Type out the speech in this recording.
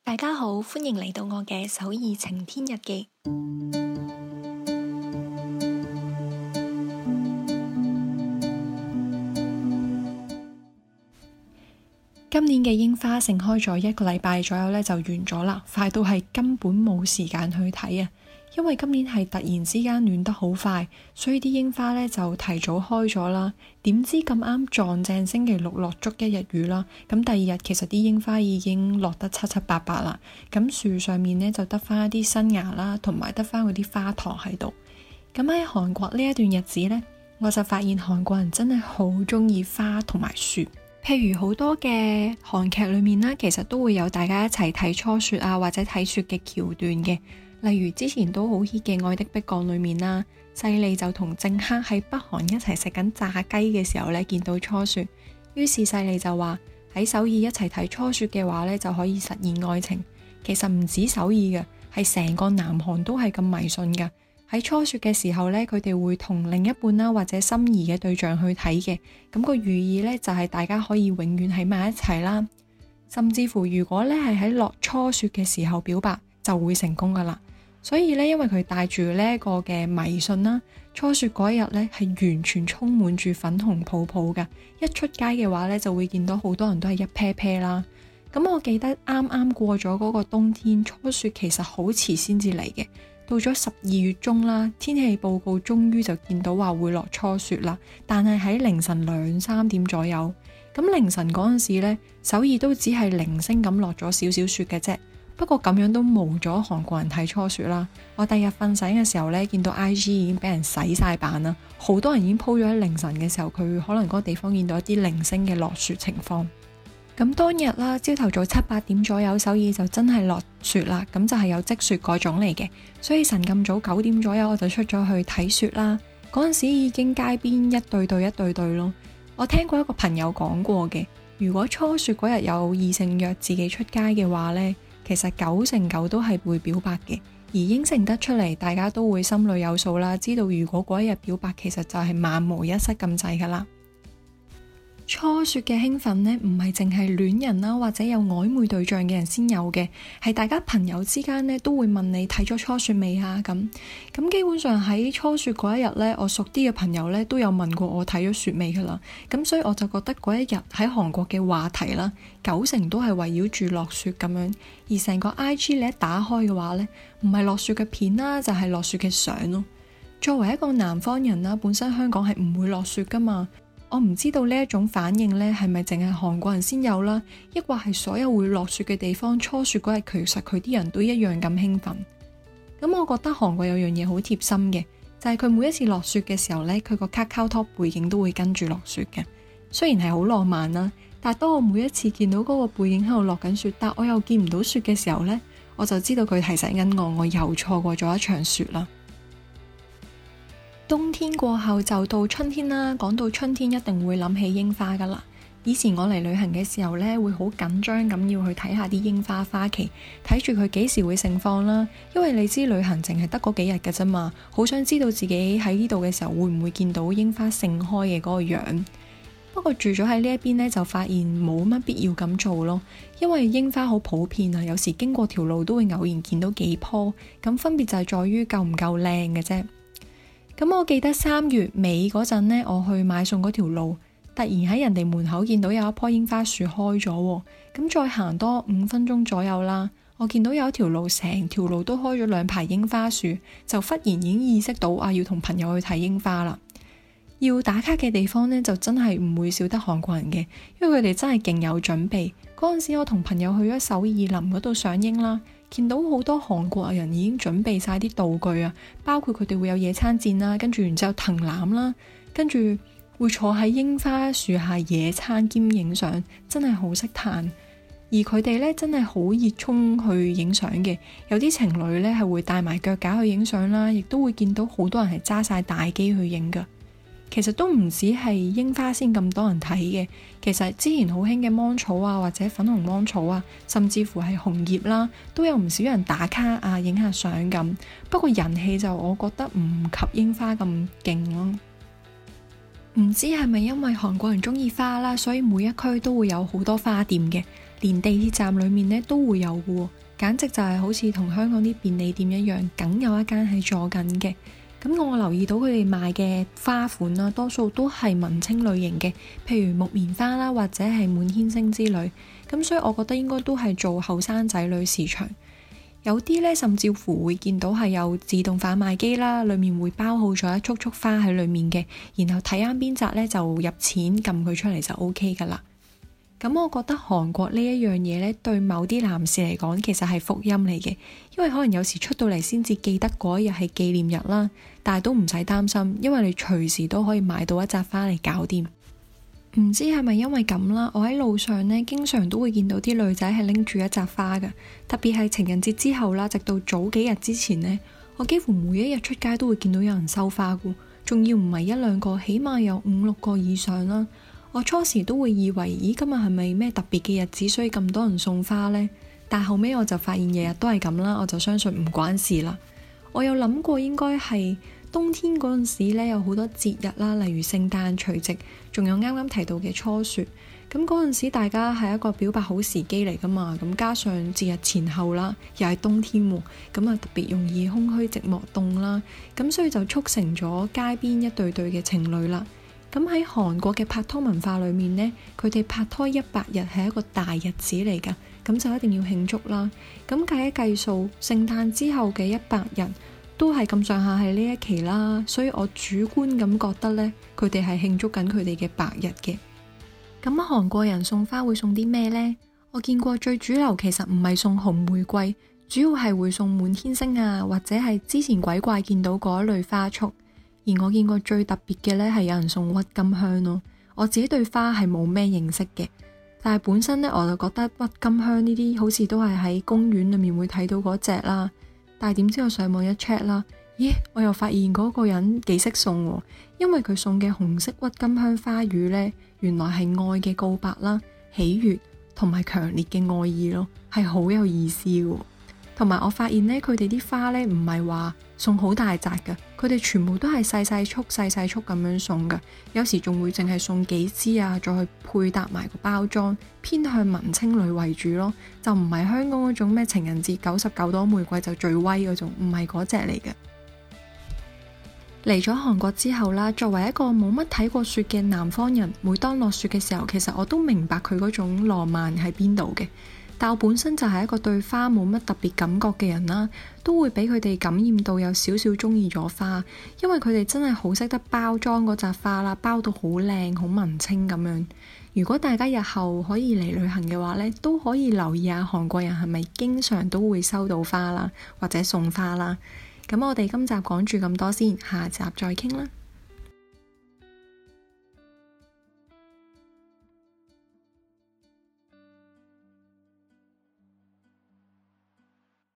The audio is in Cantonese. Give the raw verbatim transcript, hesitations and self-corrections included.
大家好，歡迎嚟到我嘅首爾晴天日記。今年嘅櫻花盛開咗一個禮拜左右咧，就完咗啦，快到係根本冇時間去睇啊！因為今年係突然之間暖得好快，所以啲櫻花咧就提早開咗啦。點知咁啱撞正星期六落足一日雨啦，咁第二日其實啲櫻花已經落得七七八八啦。咁樹上面咧就得翻一啲新芽啦，同埋得翻嗰啲花糖喺度。咁喺韓國呢一段日子咧，我就發現韓國人真係好中意花同埋雪。譬如好多嘅韓劇裏面啦，其實都會有大家一齊睇初雪啊，或者睇雪嘅橋段嘅。例如之前都好 hit 嘅《愛的迫降》裏面啦，世利就同政赫喺北韓一齊食緊炸雞嘅時候呢，見到初雪，於是世利就話喺首爾一齊睇初雪嘅話呢，就可以實現愛情。其實唔止首爾嘅，係成個南韓都係咁迷信噶。喺初雪嘅時候呢，佢哋會同另一半啦或者心儀嘅對象去睇嘅，咁個寓意呢，就係大家可以永遠喺埋一齊啦。甚至乎如果呢係喺落初雪嘅時候表白，就會成功噶啦。所以呢，因為佢帶住呢一個嘅迷信啦，初雪嗰一日呢係完全充滿住粉紅泡泡噶。一出街嘅話呢，就會見到好多人都係一 pair pair 啦。咁我記得啱啱過咗嗰個冬天，初雪其實好遲先至嚟嘅。到咗十二月中啦，天氣報告終於就見到話會落初雪啦，但係喺凌晨兩三點左右。咁凌晨嗰陣時呢，首爾都只係零星咁落咗少少雪嘅啫。不過咁樣都冇咗韓國人睇初雪啦。我第日瞓醒嘅時候呢，見到 I G 已經俾人洗晒版啦，好多人已經 po 咗喺凌晨嘅時候，佢可能嗰個地方見到一啲零星嘅落雪情況。咁當日啦，朝頭早七八點左右，首爾就真係落雪啦，咁就係有積雪嗰種嚟嘅。所以晨咁早九點左右我就出咗去睇雪啦。嗰陣時已經街邊一對對一對對咯。我聽過一個朋友講過嘅，如果初雪嗰日有異性約自己出街嘅話呢，其實九成九都係會表白嘅，而應承得出嚟，大家都會心裏有數啦，知道如果嗰一日表白，其實就係萬無一失咁滯噶啦。初雪嘅興奮呢，唔係淨係戀人啦，或者有曖昧對象嘅人先有嘅，係大家朋友之間呢都會問你睇咗初雪未啊？咁咁基本上喺初雪嗰一日呢，我熟啲嘅朋友呢都有問過我睇咗雪未噶啦。咁所以我就覺得嗰一日喺韓國嘅話題啦，九成都係圍繞住落雪咁樣，而成個 I G 你一打開嘅話呢，唔係落雪嘅片啦，就係落雪嘅相咯。作為一個南方人啦，本身香港係唔會落雪噶嘛。我唔知道呢一種反應呢係咪淨係韓國人先有啦，抑或係所有會落雪嘅地方初雪嗰日，其實佢啲人都一樣咁興奮。咁我覺得韓國有樣嘢好貼心嘅，就係佢每一次落雪嘅時候呢，佢個 Kakao Talk 背景都會跟住落雪嘅。雖然係好浪漫啦，但係當我每一次見到嗰個背景喺度落緊雪，但我又見唔到雪嘅時候呢，我就知道佢提醒緊我，我又錯過咗一場雪啦。冬天過後就到春天啦，講到春天一定會諗起櫻花噶啦。以前我嚟旅行嘅時候呢，會好緊張咁要去睇下啲櫻花花期，睇住佢幾時會盛放啦。因為你知旅行淨係得嗰幾日噶啫嘛，好想知道自己喺呢度嘅時候會唔會見到櫻花盛開嘅嗰個樣。不過住咗喺呢一邊呢，就發現冇乜必要咁做咯，因為櫻花好普遍啊，有時經過條路都會偶然見到幾棵，咁分別就係在於夠唔夠靚嘅啫。咁我記得三月尾嗰陣呢，我去買餸嗰條路，突然喺人哋門口見到有一棵櫻花樹開咗，咁再行多五分鐘左右啦，我見到有一條路成條路都開咗兩排櫻花樹，就忽然已經意識到啊，要同朋友去睇櫻花啦。要打卡嘅地方呢，就真係唔會少得韓國人嘅，因為佢哋真係勁有準備。嗰陣時我同朋友去咗首爾林嗰度賞櫻啦，見到好多韓國人已經準備晒啲道具啊，包括佢哋會有野餐墊啦，跟住然之後藤籃啦，跟住會坐喺櫻花樹下野餐兼影相，真係好識嘆。而佢哋呢，真係好熱衷去影相嘅，有啲情侶呢係會帶埋腳架去影相啦，亦都會見到好多人係揸晒大機去影噶。其實都唔止係櫻花先咁多人睇嘅，其實之前好興嘅芒草啊，或者粉紅芒草啊，甚至乎係紅葉啦，都有唔少人打卡啊，影下相咁。不過人氣就我覺得唔及櫻花咁勁咯。唔知係咪因為韓國人中意花啦，所以每一區都會有好多花店嘅。 連地鐵站裡面呢都會有嘅，簡直就係好似同香港啲便利店一樣，梗有一間係坐緊嘅。咁我留意到佢哋賣嘅花款啦，多數都係文青類型嘅，譬如木棉花啦，或者係滿天星之類。咁所以我覺得應該都係做後生仔女市場。有啲呢，甚至乎會見到係有自動販賣機啦，裡面會包好咗一束束花喺裡面嘅，然後睇啱邊紮呢，就入錢撳佢出嚟就 O K 噶啦。咁我覺得韓國呢一樣嘢呢，對某啲男士嚟講其實係福音嚟嘅，因為可能有時出到嚟先至記得嗰一日係紀念日啦，但係都唔使擔心，因為你隨時都可以買到一紮花嚟搞掂。唔知係咪因為咁啦，我喺路上呢，經常都會見到啲女仔係拎住一紮花㗎，特別係情人節之後啦，直到早幾日之前呢，我幾乎每一日出街都會見到有人收花㗎，仲要唔係一兩個，起碼有五六個以上啦。我初時都會以為，咦，今日係咪咩特別嘅日子，所以咁多人送花呢？但後尾我就發現日日都係咁啦，我就相信唔關事啦。我有諗過應該係冬天嗰陣時呢，有好多節日啦，例如聖誕、除夕，仲有啱啱提到嘅初雪。咁嗰陣時大家係一個表白好時機嚟噶嘛，咁加上節日前後啦，又係冬天喎，咁啊特別容易空虛寂寞凍啦，咁所以就促成咗街邊一對對嘅情侶啦。咁喺韓國嘅拍拖文化裏面呢，佢哋拍拖一百日係一個大日子嚟噶，咁就一定要慶祝啦。咁計一計數，聖誕之後嘅一百日都係咁上下係呢一期啦，所以我主觀咁覺得呢，佢哋係慶祝緊佢哋嘅百日嘅。咁韓國人送花會送啲咩呢？我見過最主流其實唔係送紅玫瑰，主要係會送滿天星啊，或者係之前鬼怪見到嗰一類花束。而我見過最特別嘅呢，係有人送鬱金香咯。我自己對花係冇咩認識嘅，但係本身呢，我就覺得鬱金香呢啲好似都係喺公園裏面會睇到嗰隻啦。但係點知我上網一 check 啦，咦，我又發現嗰個人幾識送喎，因為佢送嘅紅色鬱金香花語呢，原來係愛嘅告白啦、喜悅同埋強烈嘅愛意咯，係好有意思嘅。同埋我發現呢，佢哋啲花呢唔係話送好大紮㗎，佢哋全部都係細細束細細束咁樣送㗎，有時仲會淨係送幾支啊，再去配搭埋個包裝，偏向文青類為主咯，就唔係香港嗰種咩情人節九十九朵玫瑰就最威嗰種，唔係嗰隻嚟嘅。嚟咗韓國之後啦，作為一個冇乜睇過雪嘅南方人，每當落雪嘅時候，其實我都明白佢嗰種浪漫喺邊度嘅。但我本身就係一個對花冇乜特別感覺嘅人啦，都會俾佢哋感染到有少少中意咗花，因為佢哋真係好識得包裝嗰扎花啦，包到好靚好文青咁樣。如果大家日後可以嚟旅行嘅話呢，都可以留意下韓國人係咪經常都會收到花啦，或者送花啦。咁我哋今集講住咁多先，下集再傾啦。